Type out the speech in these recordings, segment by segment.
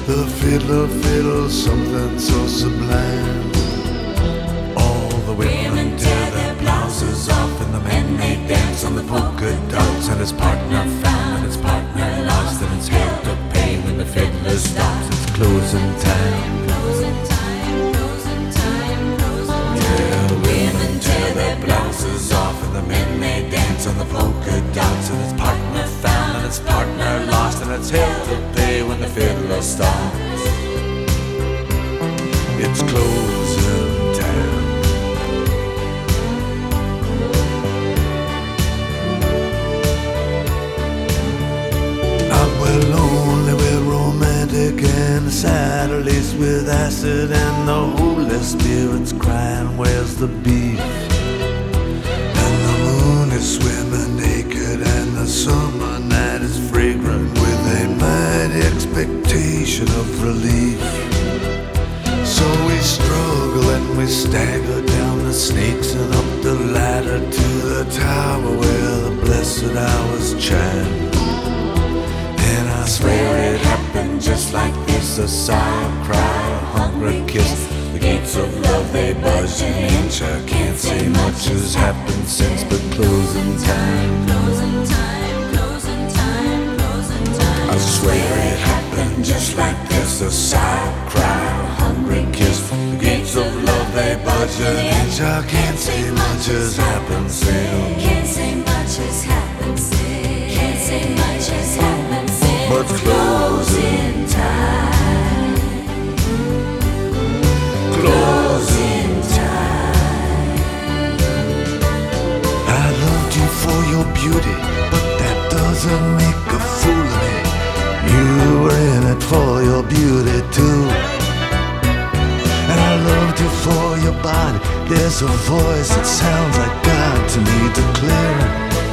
The fiddler fiddles something so sublime. All the women tear their blouses off, and the men they dance on the polka dots. And his partner found and his partner lost, and it's hell to pay when the fiddler stops. It's closing time. Yeah, the women tear their blouses off, and the men they dance on the polka dots. And his partner found and his partner lost, and it's hell to pay when the fiddler stops. It's closing time. We're lonely, we're romantic, and sadly laced with acid, and the Holy Spirit's crying, where's the beef? And the moon is swimming naked, and the summer night is fragrant with a mighty expectation of relief. So we struggle and we stagger down the snakes and up the ladder to the tower where the blessed hours chime. And I swear it happened just like this, a sigh, a cry, a hungry kiss. The gates of love, they budge an inch. I can't say much has happened since, but closing time. I swear it happened just like this, a sigh, a cry, a hungry kiss. The gates of love, they budge an inch. I can't say much has happened since. Can't say much has happened since. Can't say much has happened since. But closing time. Closing time. I loved you for your beauty, but that doesn't make a fool of me. You were in it for your beauty too. And I loved you for your body. There's a voice that sounds like God to me, declaring,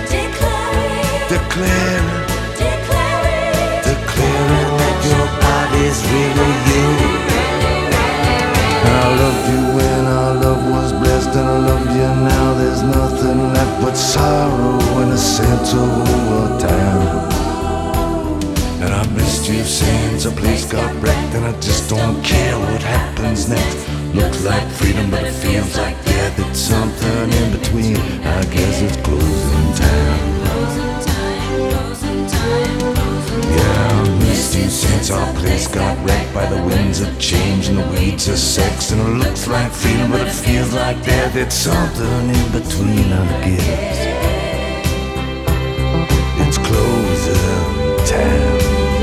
declaring that your body's really you. And I loved you when our love was blessed, and I love you now. There's nothing left but sorrow and a sense of overtime. And I missed you since the place got wrecked, and I just don't care what happens next. Looks like freedom, but it feels like death. It's something in between. I guess it's closing time. Yeah, I missed you since our place got wrecked by the winds of change and the weeds of sex. And it looks like freedom, but it feels like death. It's something in between, I guess. It's closing time.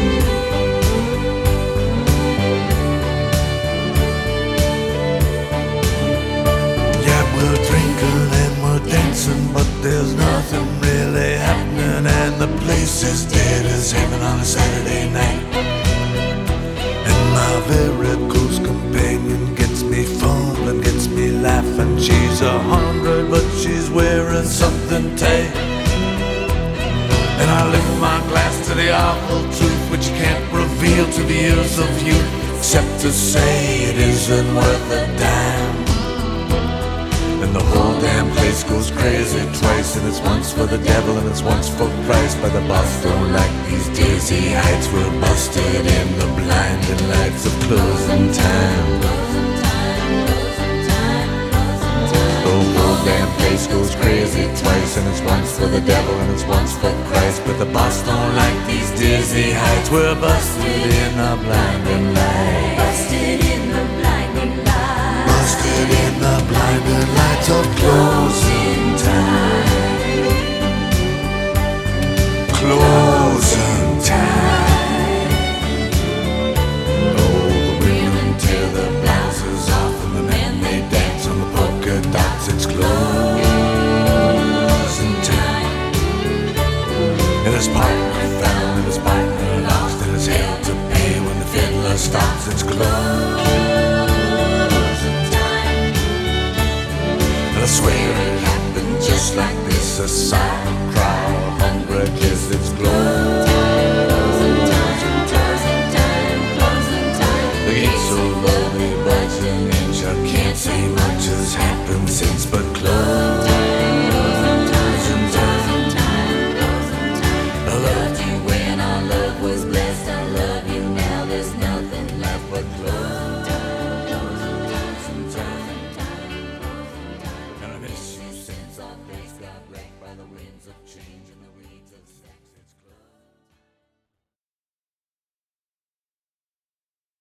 We're drinking and we're dancing, but there's nothing really happening, and the place is dead as heaven on a Saturday night. And my very close companion gets me fumbling, gets me laughing. She's 100, but she's wearing something tight. And I lift my glass to the awful truth, which you can't reveal to the ears of youth, except to say it isn't worth a dime. And the whole damn place goes crazy twice, and it's once for the devil and it's once for Christ. By the boss don't like these dizzy heights. We're busted in the blinding lights of closing time. The whole damn place goes crazy twice, and it's once for the devil and it's once for Christ. But the boss don't like these dizzy heights. We're busted in the blinding lights. Busted in the blinding light. Busted in the blinding lights of closing time. Closing time. Oh, the women tear their blouses off, and the men they dance on the polka dots. It's closing time. And his partner found and his partner lost, and his hell to pay when the fiddler stops. It's closing. I swear it happened just like this, a sigh, a cry, a hungry kiss.